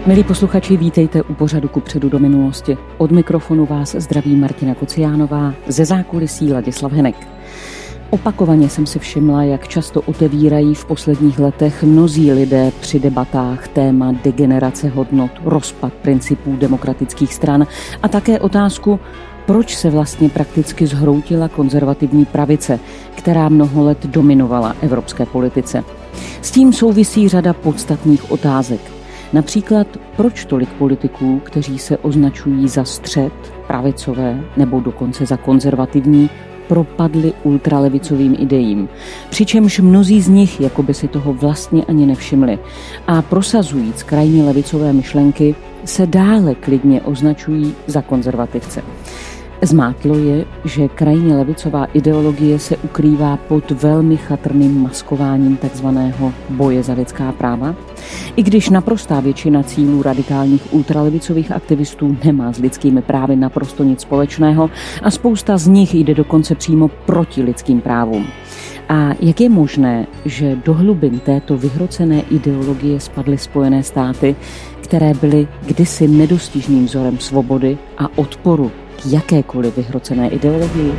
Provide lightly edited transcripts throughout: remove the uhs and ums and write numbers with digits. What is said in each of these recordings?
Milí posluchači, vítejte u pořadu Kupředu do minulosti. Od mikrofonu vás zdraví Martina Kociánová, ze zákulisí Ladislav Henek. Opakovaně jsem si všimla, jak často otevírají v posledních letech mnozí lidé při debatách téma degenerace hodnot, rozpad principů demokratických stran a také otázku, proč se vlastně prakticky zhroutila konzervativní pravice, která mnoho let dominovala evropské politice. S tím souvisí řada podstatných otázek. Například, proč tolik politiků, kteří se označují za střed, pravicové nebo dokonce za konzervativní, propadli ultralevicovým idejím, přičemž mnozí z nich jakoby si toho vlastně ani nevšimli a prosazujíc krajně levicové myšlenky se dále klidně označují za konzervativce. Zmátlo je, že krajně levicová ideologie se ukrývá pod velmi chatrným maskováním takzvaného boje za lidská práva, i když naprostá většina cílů radikálních ultralevicových aktivistů nemá s lidskými právy naprosto nic společného a spousta z nich jde dokonce přímo proti lidským právům. A jak je možné, že do hlubin této vyhrocené ideologie spadly Spojené státy, které byly kdysi nedostižným vzorem svobody a odporu k jakékoliv vyhrocené ideologii?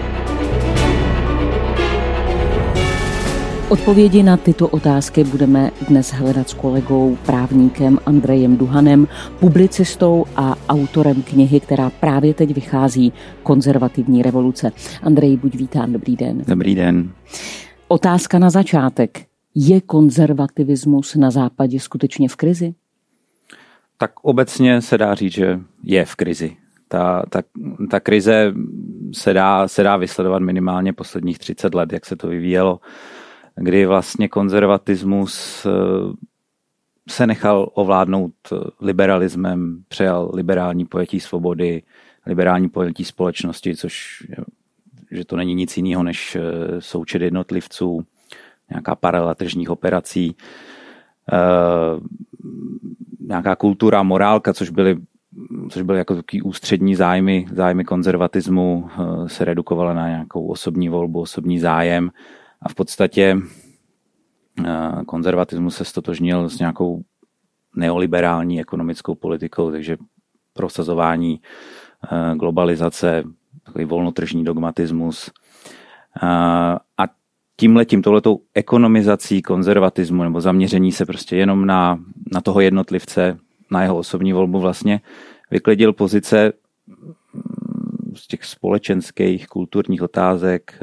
Odpovědi na tyto otázky budeme dnes hledat s kolegou, právníkem Andrejem Duhanem, publicistou a autorem knihy, která právě teď vychází, Konzervativní revoluce. Andrej, buď vítán, dobrý den. Dobrý den. Otázka na začátek. Je konzervativismus na západě skutečně v krizi? Tak obecně se dá říct, že je v krizi. Ta krize se dá vysledovat minimálně posledních 30 let, jak se to vyvíjelo, kdy vlastně konzervatismus se nechal ovládnout liberalismem, přejal liberální pojetí svobody, liberální pojetí společnosti, což že to není nic jiného než součet jednotlivců, nějaká paralela tržních operací, nějaká kultura, morálka, což byly jako takový ústřední zájmy konzervatismu, se redukovala na nějakou osobní volbu, osobní zájem a v podstatě konzervatismus se stotožnil s nějakou neoliberální ekonomickou politikou, takže prosazování globalizace, takový volnotržní dogmatismus a touhletou ekonomizací konzervatismu nebo zaměření se prostě jenom na toho jednotlivce, na jeho osobní volbu vlastně vyklidil pozice z těch společenských, kulturních otázek,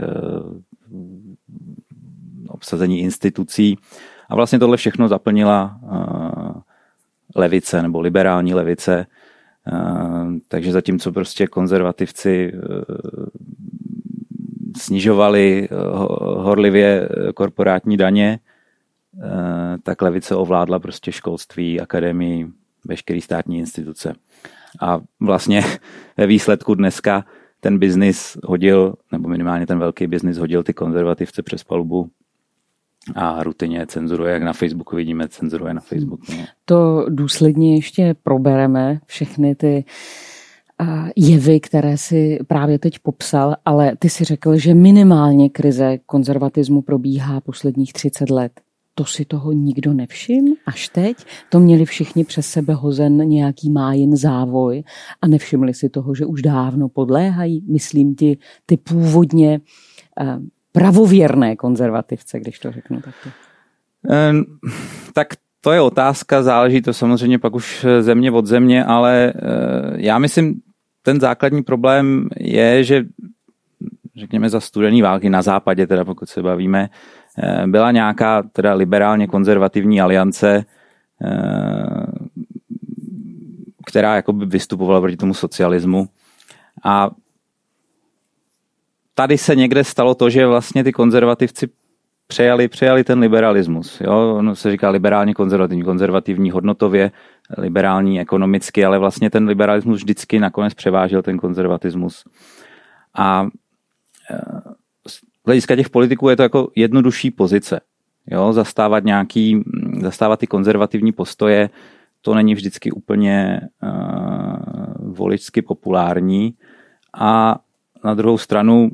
obsazení institucí a vlastně tohle všechno zaplnila levice nebo liberální levice, takže zatímco prostě konzervativci snižovali horlivě korporátní daně, tak levice ovládla prostě školství, akademii, veškerý státní instituce. A vlastně ve výsledku dneska ten biznis hodil, nebo minimálně ten velký biznis hodil ty konzervativce přes palubu a rutině cenzuruje, jak na Facebooku vidíme, cenzuruje na Facebooku. To důsledně ještě probereme, všechny ty jevy, které si právě teď popsal, ale ty si řekl, že minimálně krize konzervatismu probíhá posledních 30 let. To si toho nikdo nevšiml až teď? To měli všichni přes sebe hozen nějaký májin závoj a nevšimli si toho, že už dávno podléhají, myslím ty původně pravověrné konzervativce, když to řeknu takto. Tak to je otázka, záleží to samozřejmě pak už země od země, ale já myslím, ten základní problém je, že řekněme za studené války na západě, teda pokud se bavíme, byla nějaká teda liberálně konzervativní aliance, která jakoby vystupovala proti tomu socialismu. A tady se někde stalo to, že vlastně ty konzervativci přejali ten liberalismus. Jo? Ono se říká liberálně konzervativní hodnotově, liberální ekonomicky, ale vlastně ten liberalismus vždycky nakonec převážil ten konzervatismus. A z hlediska těch politiků je to jako jednodušší pozice. Jo? Zastávat ty konzervativní postoje, to není vždycky úplně voličsky populární. A na druhou stranu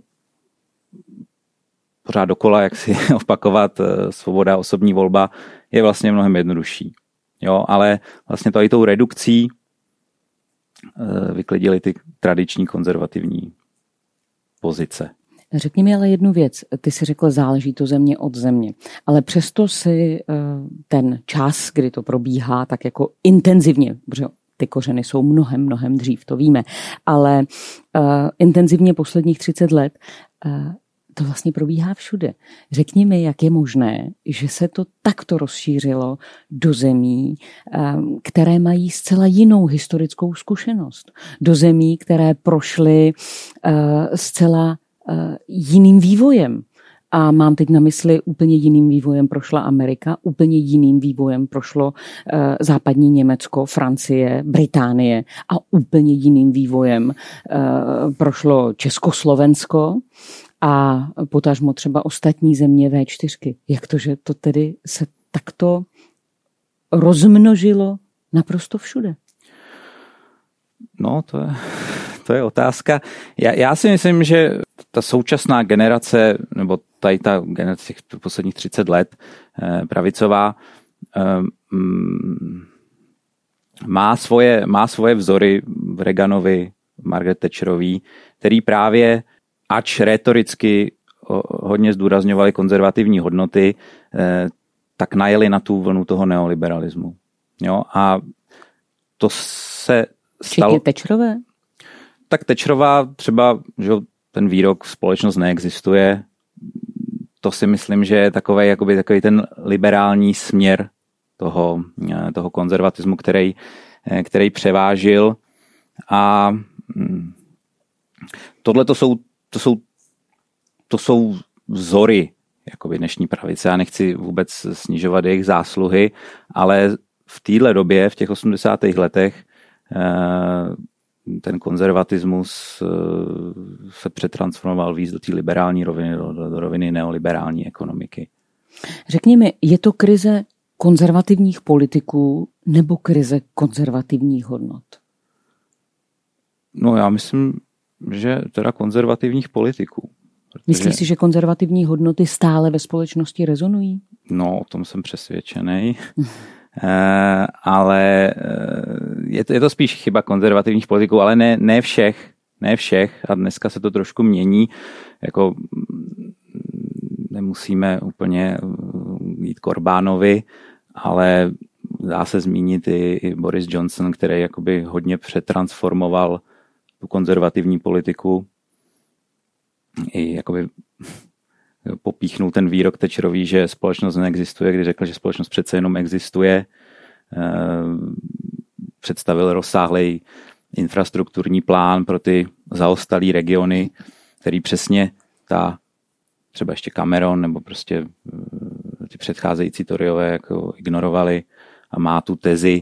pořád dokola, jak si opakovat, svoboda, osobní volba je vlastně mnohem jednodušší. Jo, ale vlastně to i tou redukcí vyklidili ty tradiční konzervativní pozice. Řekni mi ale jednu věc. Ty jsi řekl, záleží to země od země. Ale přesto si ten čas, kdy to probíhá, tak jako intenzivně, protože ty kořeny jsou mnohem dřív, to víme, ale intenzivně posledních 30 let to vlastně probíhá všude. Řekni mi, jak je možné, že se to takto rozšířilo do zemí, které mají zcela jinou historickou zkušenost. Do zemí, které prošly zcela jiným vývojem. A mám teď na mysli, úplně jiným vývojem prošla Amerika, úplně jiným vývojem prošlo západní Německo, Francie, Británie a úplně jiným vývojem prošlo Československo a potažmo třeba ostatní země V4. Jak to, že to tedy se takto rozmnožilo naprosto všude? No, to je otázka. Já si myslím, že ta současná generace, nebo tady ta generace těch posledních 30 let pravicová, má svoje vzory v Reaganovi, Margaret Thatcherovi, který právě, ač rétoricky hodně zdůrazňovali konzervativní hodnoty, tak najeli na tu vlnu toho neoliberalismu. Jo? A to se stalo... Včetně Thatcherové? Tak Thatcherová třeba, že ten výrok společnost neexistuje, to si myslím, že je takový ten liberální směr toho konzervatismu, který převážil. A tohle to jsou vzory jakoby dnešní pravice. Já nechci vůbec snižovat jejich zásluhy, ale v téhle době, v těch 80. letech, ten konzervatismus se přetransformoval víc do té liberální roviny, do roviny neoliberální ekonomiky. Řekni mi, je to krize konzervativních politiků nebo krize konzervativních hodnot? No já myslím, že teda konzervativních politiků. Myslíš si, že konzervativní hodnoty stále ve společnosti rezonují? No, o tom jsem přesvědčený. Ale je to spíš chyba konzervativních politiků, ale ne všech a dneska se to trošku mění, jako nemusíme úplně jít k Orbánovi, ale dá se zmínit i Boris Johnson, který jakoby hodně přetransformoval tu konzervativní politiku i jakoby popíchnul ten výrok Thatcherový, že společnost neexistuje, když řekl, že společnost přece jenom existuje. Představil rozsáhlý infrastrukturní plán pro ty zaostalé regiony, který přesně třeba ještě Cameron nebo prostě ty předcházející Toryové jako ignorovali a má tu tezi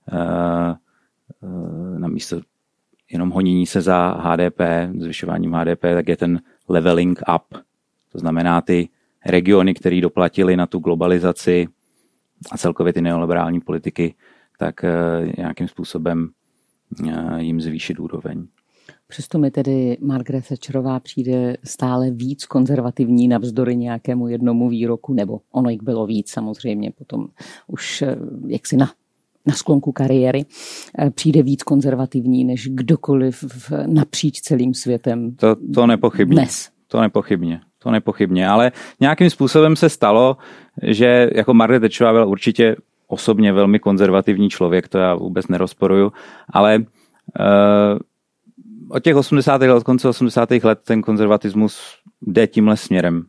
namísto jenom honění se za HDP, zvyšováním HDP, tak je ten leveling up. To znamená ty regiony, které doplatily na tu globalizaci a celkově ty neoliberální politiky, tak nějakým způsobem jim zvýšit úroveň. Přesto mi tedy Margaret Thatcherová přijde stále víc konzervativní navzdory nějakému jednomu výroku, nebo ono jich bylo víc samozřejmě, potom už jaksi na sklonku kariéry přijde víc konzervativní než kdokoliv napříč celým světem. To nepochybně. Dnes. To nepochybně, ale nějakým způsobem se stalo, že jako Margaret Thatcherová byla určitě osobně velmi konzervativní člověk, to já vůbec nerozporuju, ale od těch 80. let, od konce 80. let ten konzervatismus jde tímhle směrem.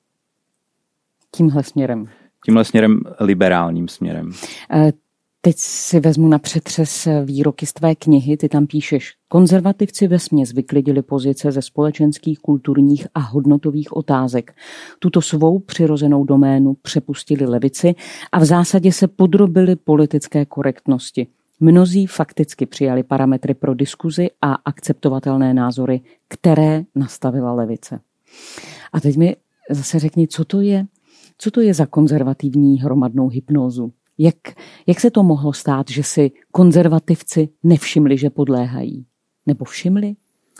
Tímhle směrem, liberálním směrem. Teď si vezmu na přetřes výroky z tvé knihy, ty tam píšeš: konzervativci vesměs vyklidili pozice ze společenských, kulturních a hodnotových otázek. Tuto svou přirozenou doménu přepustili levici a v zásadě se podrobili politické korektnosti. Mnozí fakticky přijali parametry pro diskuzi a akceptovatelné názory, které nastavila levice. A teď mi zase řekni, co to je za konzervativní hromadnou hypnózu? Jak se to mohlo stát, že si konzervativci nevšimli, že podléhají? Nebo všimli?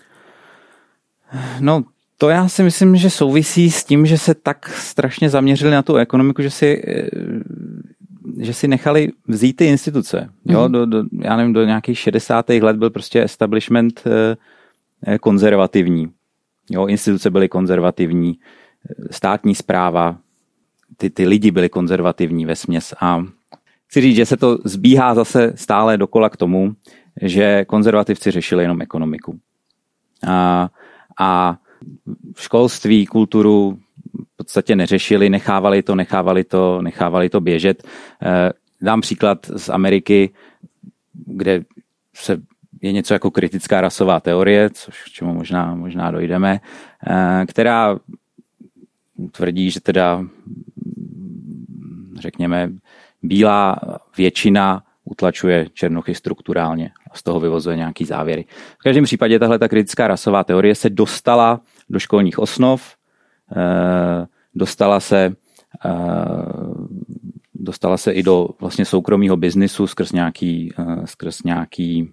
No, to já si myslím, že souvisí s tím, že se tak strašně zaměřili na tu ekonomiku, že si že si nechali vzít ty instituce. Jo? Já nevím, do nějakých 60. let byl prostě establishment konzervativní. Jo? Instituce byly konzervativní, státní správa, ty lidi byli konzervativní vesměs. A chci říct, že se to zbíhá zase stále dokola k tomu, že konzervativci řešili jenom ekonomiku. A školství, kulturu v podstatě neřešili, nechávali to běžet. Dám příklad z Ameriky, kde je něco jako kritická rasová teorie, což k čemu možná dojdeme, která tvrdí, že teda, řekněme, bílá většina utlačuje černochy strukturálně a z toho vyvozuje nějaký závěry. V každém případě tahle ta kritická rasová teorie se dostala do školních osnov, dostala se i do vlastně soukromého biznisu skrz nějaký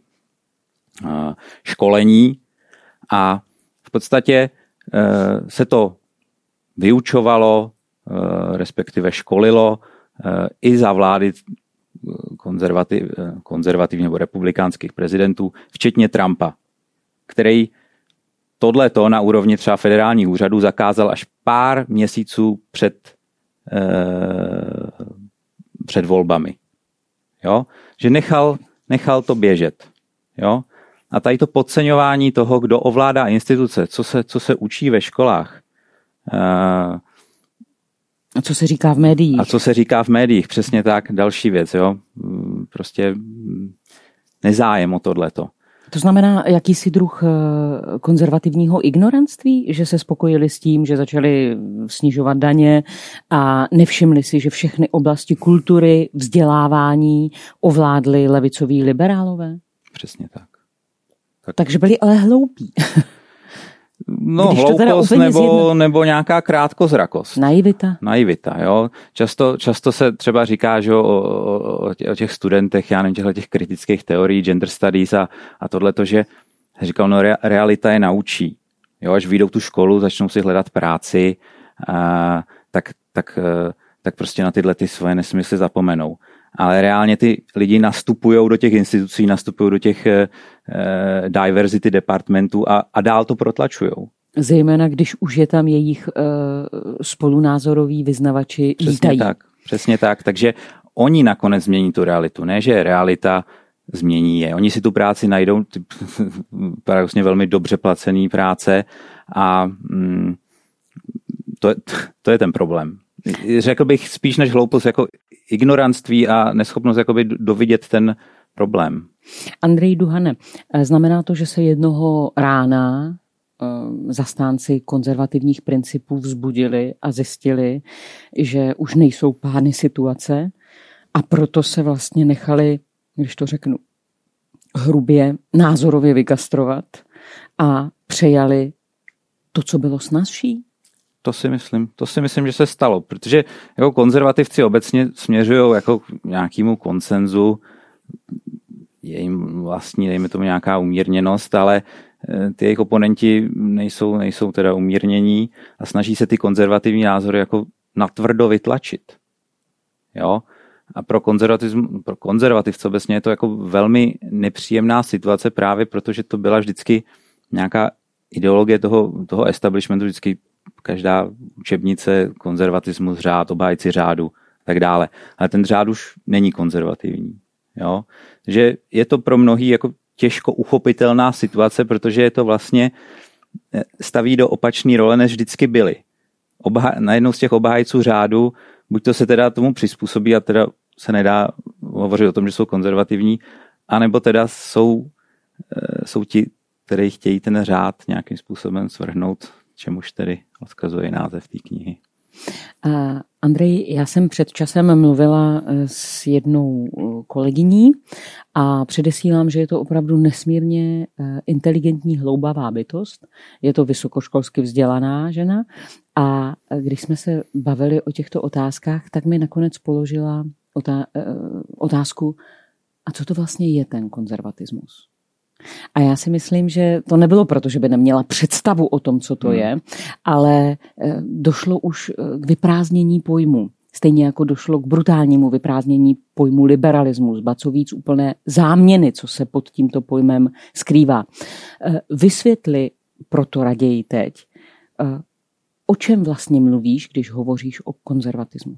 školení a v podstatě se to vyučovalo, respektive školilo i za vlády konzervativních nebo republikánských prezidentů, včetně Trumpa, který tohleto na úrovni třeba federálních úřadů zakázal až pár měsíců před volbami. Jo? Že nechal to běžet. Jo? A tady to podceňování toho, kdo ovládá instituce, co se učí ve školách. A co se říká v médiích. Přesně tak, další věc. Jo? Prostě nezájem o tohleto. To znamená jakýsi druh konzervativního ignorantství, že se spokojili s tím, že začali snižovat daně a nevšimli si, že všechny oblasti kultury, vzdělávání ovládli levicoví liberálové? Přesně tak. Takže byli ale hloupí. No, hloupost nebo nějaká krátkozrakost. Naivita, jo. Často se třeba říká, že o těch studentech, já nevím, těch kritických teorií, gender studies a tohleto, že říkal, no realita je naučí. Jo, až vyjdou tu školu, začnou si hledat práci, tak prostě na tyhle ty svoje nesmysly zapomenou. Ale reálně ty lidi nastupují do těch institucí, nastupují do těch diversity departmentů a dál to protlačujou. Zejména, když už je tam jejich spolunázoroví vyznavači lítají. Přesně tak. Takže oni nakonec změní tu realitu. Ne, že realita změní je. Oni si tu práci najdou, paradoxně velmi dobře placený práce a to je ten problém. Řekl bych spíš než hloupost jako ignorantství a neschopnost jakoby dovidět ten problém. Andrej Duhane, znamená to, že se jednoho rána zastánci konzervativních principů vzbudili a zjistili, že už nejsou pány situace a proto se vlastně nechali, když to řeknu, hrubě názorově vykastrovat a přejali to, co bylo snazší? To si myslím, že se stalo, protože jako konzervativci obecně směřují jako k nějakému konsenzu, je jim vlastní, dejme tomu nějaká umírněnost, ale ty jejich oponenti nejsou teda umírnění a snaží se ty konzervativní názory jako natvrdo vytlačit. Jo? A pro konzervativce obecně je to jako velmi nepříjemná situace právě protože to byla vždycky nějaká ideologie toho establishmentu, vždycky každá učebnice, konzervatismus, řád, obhájci řádu, tak dále. Ale ten řád už není konzervativní. Jo? Že je to pro mnohý jako těžko uchopitelná situace, protože je to vlastně staví do opačné role, než vždycky byly. Najednou z těch obhájců řádu, buď to se teda tomu přizpůsobí a teda se nedá hovořit o tom, že jsou konzervativní, anebo teda jsou ti, kteří chtějí ten řád nějakým způsobem svrhnout, čemuž tedy odkazuje název té knihy. Andrej, já jsem před časem mluvila s jednou kolegyní a předesílám, že je to opravdu nesmírně inteligentní, hloubavá bytost. Je to vysokoškolsky vzdělaná žena a když jsme se bavili o těchto otázkách, tak mi nakonec položila otázku, a co to vlastně je ten konzervatismus? A já si myslím, že to nebylo proto, že by neměla představu o tom, co to je, ale došlo už k vyprázdnění pojmu. Stejně jako došlo k brutálnímu vyprázdnění pojmu liberalismus, ba co víc úplné záměny, co se pod tímto pojmem skrývá. Vysvětli proto raději teď, o čem vlastně mluvíš, když hovoříš o konzervatismu?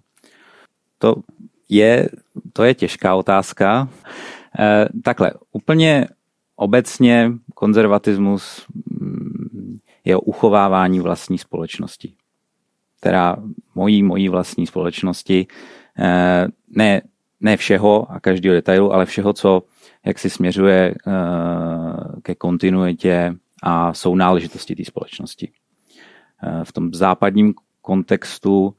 To je těžká otázka. Takhle, úplně obecně konzervatismus je o uchovávání vlastní společnosti. Teda mojí vlastní společnosti, ne všeho a každého detailu, ale všeho, co jak si směřuje ke kontinuitě a sounáležitosti té společnosti. V tom západním kontextu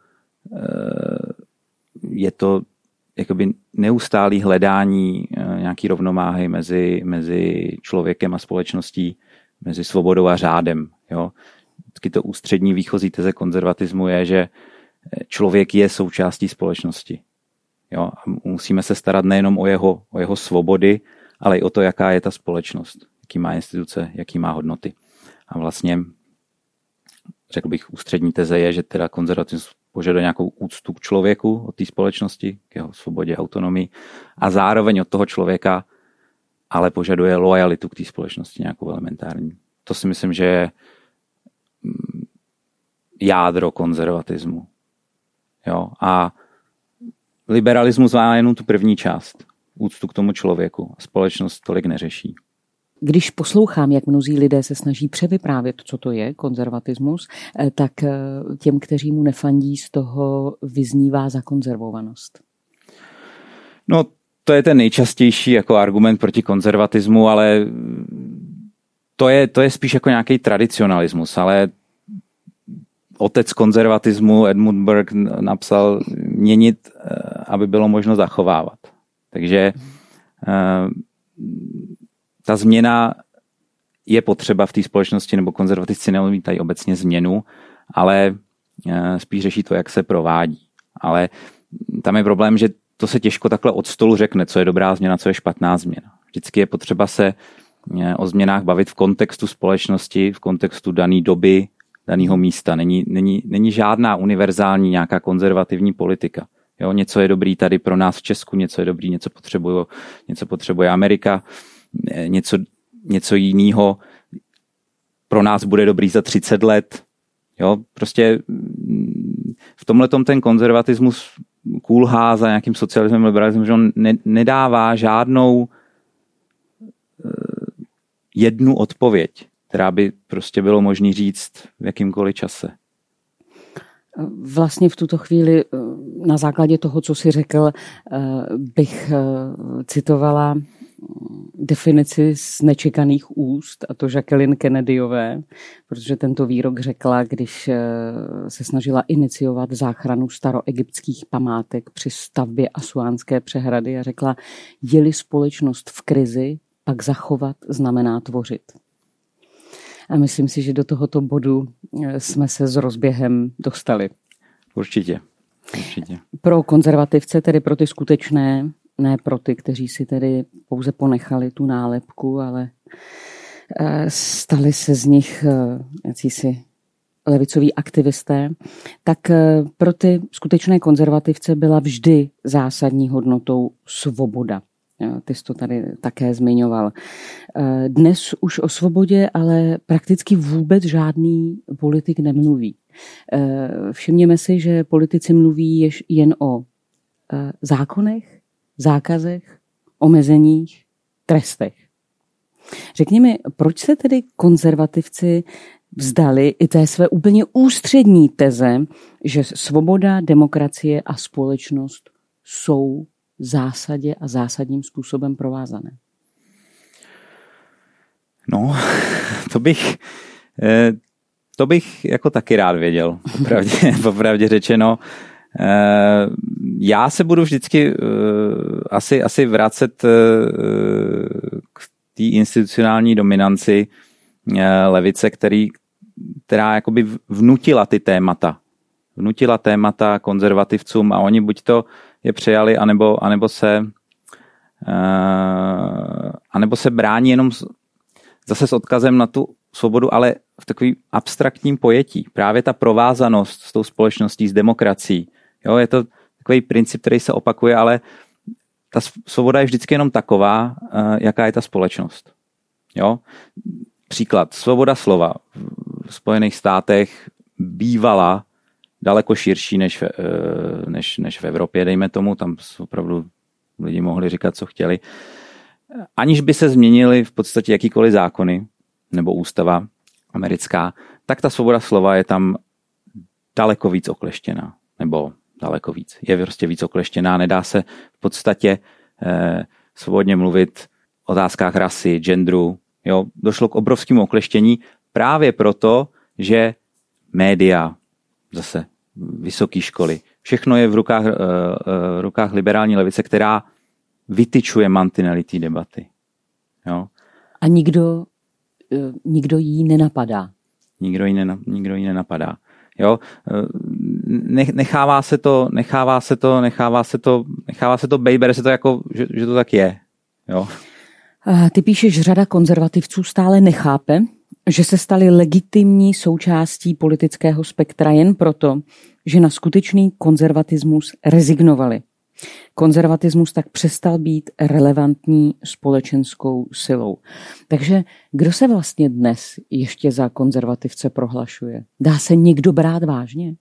je to jakoby neustálý hledání nějaký rovnováhy mezi člověkem a společností, mezi svobodou a řádem. Jo? Vždycky to ústřední výchozí teze konzervatismu je, že člověk je součástí společnosti. Jo? A musíme se starat nejenom o jeho svobody, ale i o to, jaká je ta společnost, jaký má instituce, jaký má hodnoty. A vlastně, řekl bych, ústřední teze je, že teda konzervatismus požaduje nějakou úctu k člověku, od té společnosti, k jeho svobodě, autonomii a zároveň od toho člověka ale požaduje lojalitu k té společnosti, nějakou elementární. To si myslím, že je jádro konzervatismu. Jo? A liberalismus má jenom tu první část, úctu k tomu člověku. Společnost tolik neřeší. Když poslouchám, jak mnozí lidé se snaží převyprávět, co to je konzervatismus, tak těm, kteří mu nefandí, z toho vyznívá zakonzervovanost. No, to je ten nejčastější jako argument proti konzervatismu, ale to je spíš jako nějaký tradicionalismus, ale otec konzervatismu Edmund Burke napsal měnit, aby bylo možno zachovávat. Takže ta změna je potřeba v té společnosti, nebo konzervativci neodmítají obecně změnu, ale spíš řeší to, jak se provádí. Ale tam je problém, že to se těžko takhle od stolu řekne, co je dobrá změna, co je špatná změna. Vždycky je potřeba se o změnách bavit v kontextu společnosti, v kontextu dané doby, daného místa. Není žádná univerzální nějaká konzervativní politika. Jo, něco je dobrý tady pro nás v Česku, něco je dobrý, něco potřebuje Amerika, něco jiného pro nás bude dobrý za 30 let. Jo, prostě v tomhletom ten konzervatismus kulhá za nějakým socialismem, liberalismem, že on nedává žádnou jednu odpověď, která by prostě bylo možné říct v jakýmkoliv čase. Vlastně v tuto chvíli na základě toho, co jsi řekl, bych citovala definici z nečekaných úst, a to Jacqueline Kennedyové, protože tento výrok řekla, když se snažila iniciovat záchranu staroegyptských památek při stavbě Asuánské přehrady a řekla, je-li společnost v krizi, pak zachovat znamená tvořit. A myslím si, že do tohoto bodu jsme se s rozběhem dostali. Určitě. Pro konzervativce, tedy pro ty skutečné, ne pro ty, kteří si tedy pouze ponechali tu nálepku, ale stali se z nich jakýsi levicoví aktivisté, tak pro ty skutečné konzervativce byla vždy zásadní hodnotou svoboda. Ty jsi to tady také zmiňoval. Dnes už o svobodě ale prakticky vůbec žádný politik nemluví. Všimněme si, že politici mluví jen o zákonech, zákazech, omezeních, trestech. Řekni mi, proč se tedy konzervativci vzdali i té své úplně ústřední teze, že svoboda, demokracie a společnost jsou v zásadě a zásadním způsobem provázané? No, to bych jako taky rád věděl, popravdě řečeno. Já se budu vždycky asi vracet k té institucionální dominanci levice, která jakoby vnutila ty témata. Vnutila témata konzervativcům a oni buď to je přejali, anebo se brání jenom zase s odkazem na tu svobodu, ale v takovým abstraktním pojetí. Právě ta provázanost s tou společností, s demokracií. Jo, je to takový princip, který se opakuje, ale ta svoboda je vždycky jenom taková, jaká je ta společnost. Jo? Příklad, svoboda slova v Spojených státech bývala daleko širší než v Evropě, dejme tomu, tam opravdu lidi mohli říkat, co chtěli. Aniž by se změnily v podstatě jakýkoliv zákony nebo ústava americká, tak ta svoboda slova je tam daleko víc okleštěná. Nebo daleko víc. Je prostě víc okleštěná. Nedá se v podstatě svobodně mluvit o otázkách rasy, genderu. Jo? Došlo k obrovskému okleštění právě proto, že média, zase vysoké školy, všechno je v rukách liberální levice, která vytyčuje mantinely té debaty. Jo? A nikdo jí nenapadá. Nikdo jí nenapadá. Jo? Nechává se to bejt, bere se to jako, že to tak je. Jo? Ty píšeš, řada konzervativců stále nechápe, že se stali legitimní součástí politického spektra jen proto, že na skutečný konzervatismus rezignovali. Konzervatismus tak přestal být relevantní společenskou silou. Takže kdo se vlastně dnes ještě za konzervativce prohlašuje? Dá se někdo brát vážně?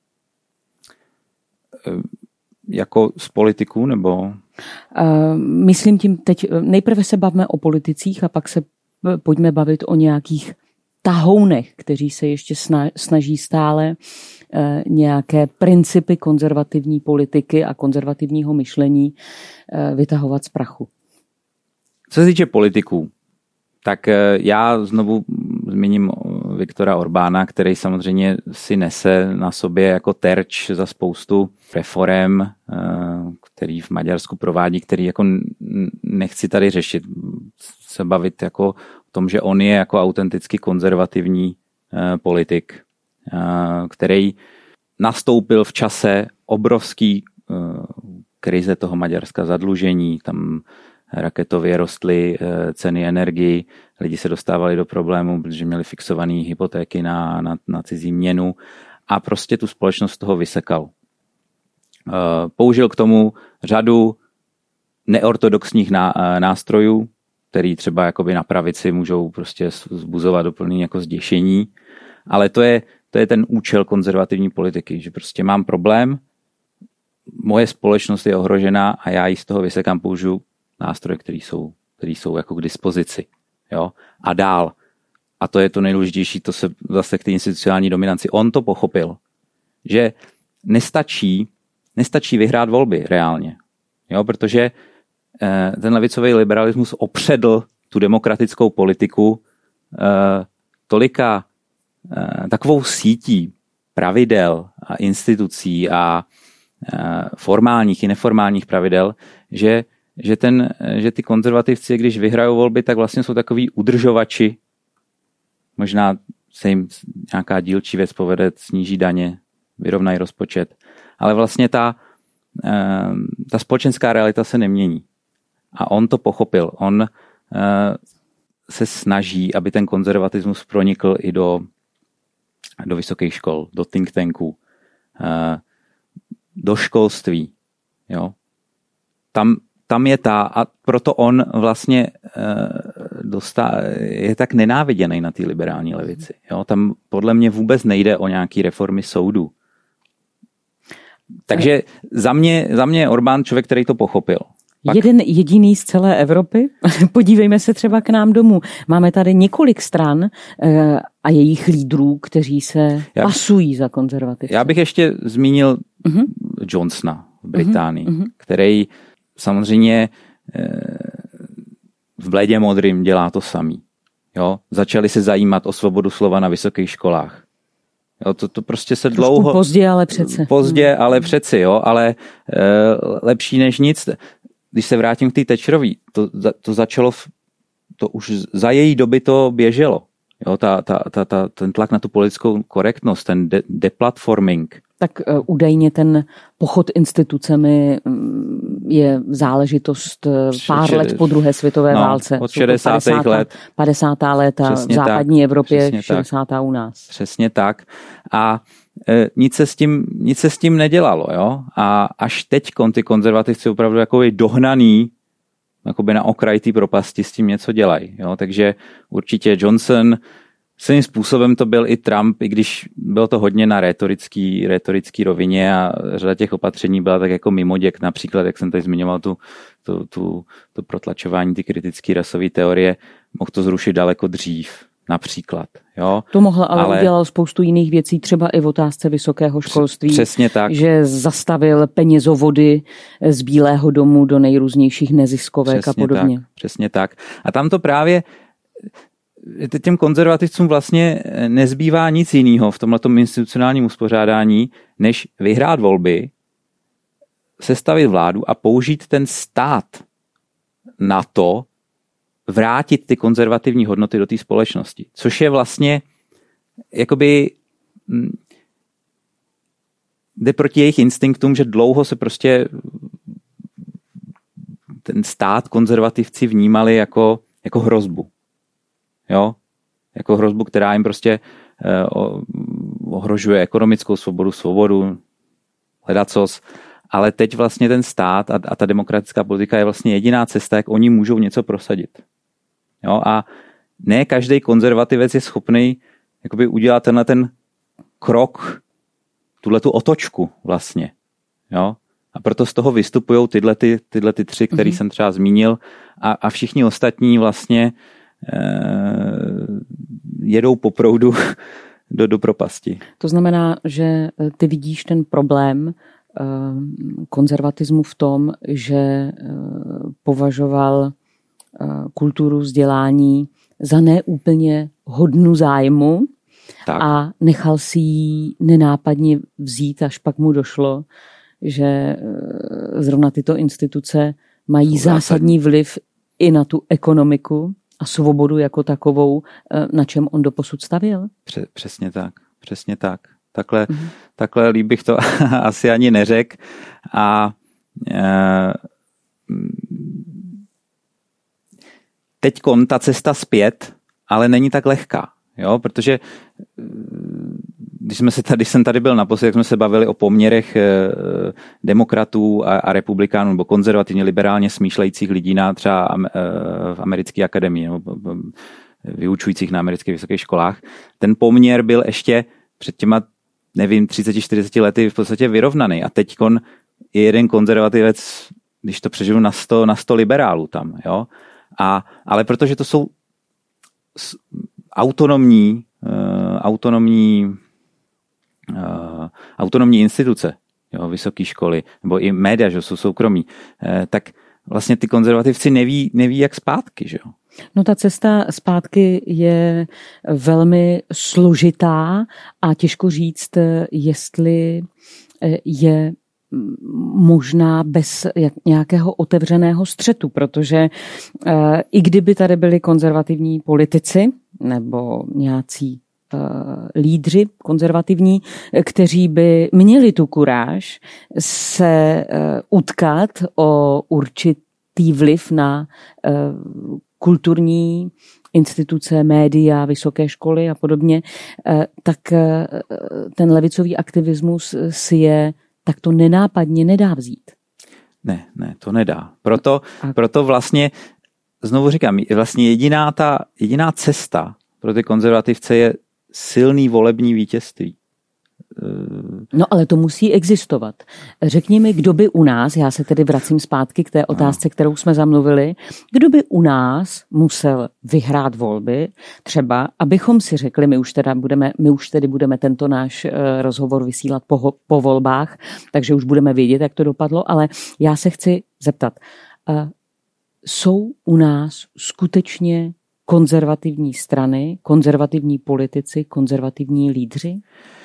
Jako z politiků nebo? Myslím tím teď, nejprve se bavíme o politicích a pak se pojďme bavit o nějakých tahounech, kteří se ještě snaží stále nějaké principy konzervativní politiky a konzervativního myšlení vytahovat z prachu. Co se týče politiků, tak já znovu zmíním Viktora Orbána, který samozřejmě si nese na sobě jako terč za spoustu reforem, který v Maďarsku provádí, který jako nechci tady řešit. Se bavit jako o tom, že on je jako autenticky konzervativní politik, který nastoupil v čase obrovský krize toho Maďarska, zadlužení, tam raketově rostly ceny energii, lidi se dostávali do problémů, protože měli fixované hypotéky na cizí měnu a prostě tu společnost toho vysekal. Použil k tomu řadu neortodoxních nástrojů, který třeba jakoby na pravici můžou prostě vzbuzovat doplný jako zděšení, ale to je ten účel konzervativní politiky, že prostě mám problém, moje společnost je ohrožená a já ji z toho vysekám, použiju nástroje, které jsou jako k dispozici. Jo? A dál. A to je to nejdůležitější, to se zase k té institucionální dominanci. On to pochopil, že nestačí vyhrát volby reálně. Jo? Protože ten levicový liberalismus opředl tu demokratickou politiku takovou sítí pravidel a institucí a formálních i neformálních pravidel, že ty konzervativci, když vyhrajou volby, tak vlastně jsou takový udržovači. Možná se jim nějaká dílčí věc povede, sníží daně, vyrovnají rozpočet. Ale vlastně ta společenská realita se nemění. A on to pochopil. On se snaží, aby ten konzervatismus pronikl i do vysokých škol, do think tanků, do školství. Jo? Tam je a proto on vlastně je tak nenáviděný na té liberální levici. Jo? Tam podle mě vůbec nejde o nějaký reformy soudu. Takže za mě je Orbán člověk, který to pochopil. Jeden jediný z celé Evropy. Podívejme se třeba k nám domů. Máme tady několik stran a jejich lídrů, kteří se pasují za konzervativce. Já bych ještě zmínil Johnsona v Británii, který samozřejmě v bledě modrým dělá to samý. Jo? Začali se zajímat o svobodu slova na vysokých školách. Jo, to prostě se dlouho... Pozdě, ale přece. Pozdě, ale přeci, jo, ale lepší než nic. Když se vrátím k té Thatcherový, to začalo, to už za její doby to běželo. Jo, ten tlak na tu politickou korektnost, ten deplatforming. Tak údajně ten pochod institucemi je záležitost pár let po druhé světové válce. Od 60. let. 50. léta v západní Evropě, 60. u nás. Přesně tak. A nic se s tím nedělalo. Jo? A až teďkon ty konzervativci opravdu jako dohnaný jakoby na okraj té propasti s tím něco dělají. Jo? Takže určitě Johnson, svým způsobem to byl i Trump, i když bylo to hodně na rétorický rovině a řada těch opatření byla tak jako mimoděk. Například, jak jsem tady zmiňoval, to protlačování ty kritické rasové teorie, mohl to zrušit daleko dřív. Například. Jo? To mohl, ale udělal spoustu jiných věcí, třeba i v otázce vysokého školství. Přesně tak. Že zastavil penězovody z Bílého domu do nejrůznějších neziskovek přesně a podobně. Tak, přesně tak. A tam to právě těm konzervativcům vlastně nezbývá nic jiného v tomhletom institucionálním uspořádání, než vyhrát volby, sestavit vládu a použít ten stát na to, vrátit ty konzervativní hodnoty do té společnosti. Což je vlastně jakoby jde proti jejich instinktům, že dlouho se prostě ten stát konzervativci vnímali jako hrozbu. Jo? Jako hrozbu, která jim prostě ohrožuje ekonomickou svobodu, hledacos. Ale teď vlastně ten stát a ta demokratická politika je vlastně jediná cesta, jak oni můžou něco prosadit. Jo? A ne každý konzervativec je schopný jakoby udělat tenhle ten krok, tuhletu otočku vlastně. Jo? A proto z toho vystupují tyhle tři, který jsem třeba zmínil a všichni ostatní vlastně jedou po proudu do propasti. To znamená, že ty vidíš ten problém konzervatismu v tom, že považoval kulturu vzdělání za neúplně hodnu zájmu tak. A nechal si ji nenápadně vzít, až pak mu došlo, že zrovna tyto instituce mají zásadní vliv i na tu ekonomiku a svobodu jako takovou, na čem on doposud stavěl. Přesně tak. Takhle líp bych to asi ani neřekl. A teďkon ta cesta zpět, ale není tak lehká. Jo? Protože když jsem tady byl naposledy, jak jsme se bavili o poměrech demokratů a republikánů nebo konzervativně liberálně smýšlejících lidí na třeba v americké akademii nebo vyučujících na amerických vysokých školách, ten poměr byl ještě před těma 30-40 lety v podstatě vyrovnaný. A teďkon je jeden konzervativec, když to přežiju na 100 liberálů tam. Jo? Ale protože to jsou autonomní instituce, jo, vysoké školy, nebo i média, že jsou soukromí, tak vlastně ty konzervativci neví jak zpátky. Že jo? No ta cesta zpátky je velmi složitá a těžko říct, jestli je možná bez nějakého otevřeného střetu, protože i kdyby tady byli konzervativní politici nebo nějací lídři konzervativní, kteří by měli tu kuráž se utkat o určitý vliv na kulturní instituce, média, vysoké školy a podobně, tak ten levicový aktivismus si je takto nenápadně nedá vzít. Ne, to nedá. Proto vlastně, znovu říkám, vlastně jediná cesta pro ty konzervativce je silný volební vítězství. No ale to musí existovat. Řekni mi, kdo by u nás, já se tedy vracím zpátky k té otázce, kterou jsme zamluvili, kdo by u nás musel vyhrát volby, třeba, abychom si řekli, my už tedy budeme tento náš rozhovor vysílat po volbách, takže už budeme vědět, jak to dopadlo, ale já se chci zeptat, jsou u nás skutečně konzervativní strany, konzervativní politici, konzervativní lídři?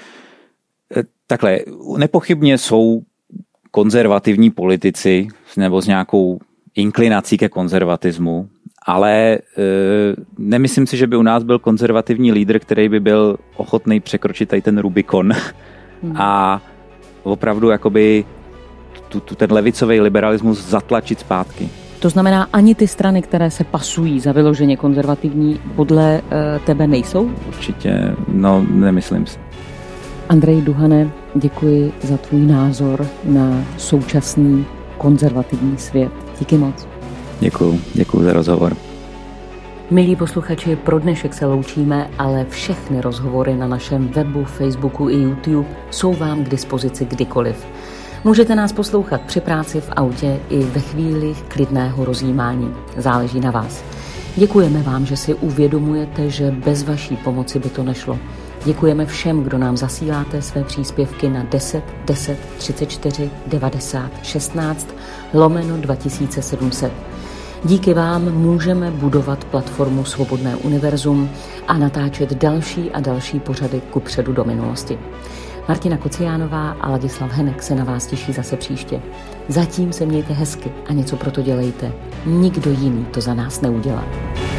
Takhle, nepochybně jsou konzervativní politici nebo s nějakou inklinací ke konzervatismu, ale nemyslím si, že by u nás byl konzervativní lídr, který by byl ochotný překročit tady ten Rubikon a opravdu jakoby ten levicový liberalismus zatlačit zpátky. To znamená, ani ty strany, které se pasují za vyloženě konzervativní, podle tebe nejsou? Určitě, no nemyslím si. Andrej Duhane, děkuji za tvůj názor na současný konzervativní svět. Díky moc. Děkuji za rozhovor. Milí posluchači, pro dnešek se loučíme, ale všechny rozhovory na našem webu, Facebooku i YouTube jsou vám k dispozici kdykoliv. Můžete nás poslouchat při práci, v autě i ve chvíli klidného rozjímání. Záleží na vás. Děkujeme vám, že si uvědomujete, že bez vaší pomoci by to nešlo. Děkujeme všem, kdo nám zasíláte své příspěvky na 10 10 34 90 16 /2700. Díky vám můžeme budovat platformu Svobodné univerzum a natáčet další a další pořady kupředu do minulosti. Martina Kociánová a Ladislav Henek se na vás těší zase příště. Zatím se mějte hezky a něco pro to dělejte. Nikdo jiný to za nás neudělá.